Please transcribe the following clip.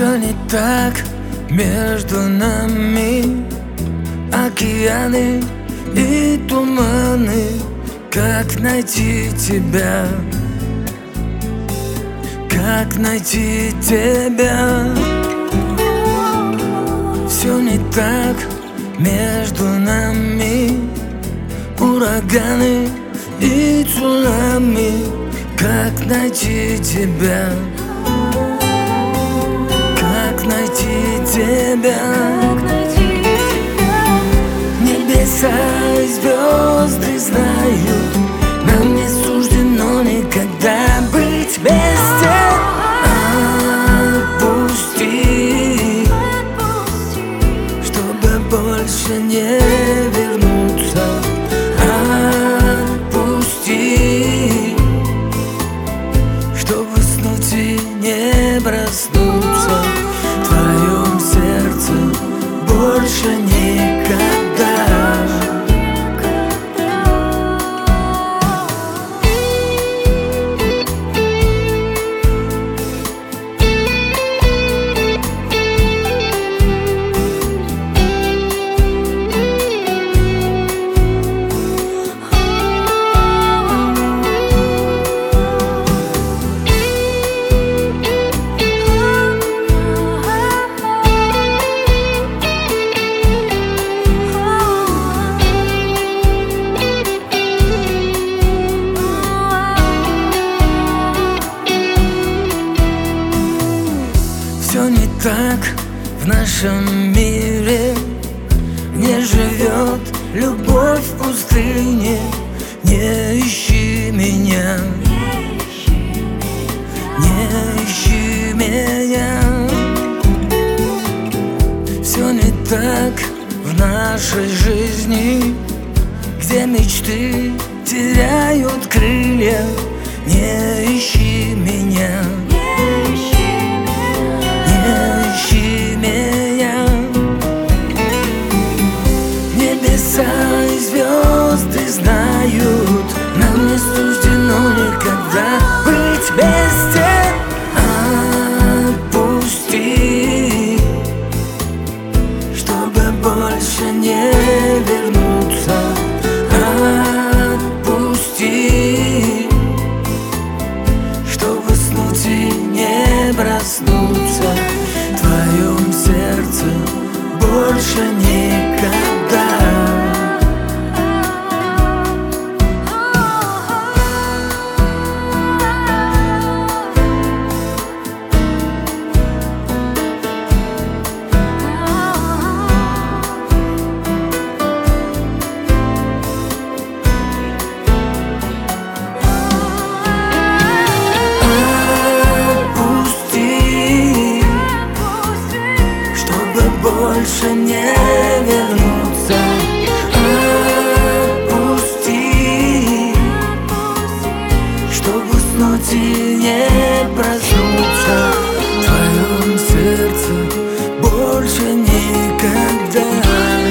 Все не так между нами, океаны и туманы. Как найти тебя? Как найти тебя? Все не так между нами, ураганы и цунами. Как найти тебя? Как найти тебя? Небеса и звезды знают, нам не суждено никогда быть без тебя. Отпусти, чтобы больше не вернуться. Отпусти, чтобы снуть и не проснуться. В твоем сердце больше никогда. Все не так в нашем мире, не живет любовь в пустыне. Не ищи меня, не ищи меня. Все не так в нашей жизни, где мечты теряют крылья. Не ищи меня, не ищи меня. Небеса и звезды знают, нам не суждено никогда быть без тебя. Отпусти, чтобы больше не вернуться. Отпусти, чтобы снуть и не проснуться. В твоем сердце больше никогда. Больше не вернуться. Отпусти, чтобы снуть и не проснуться. В твоем сердце больше никогда.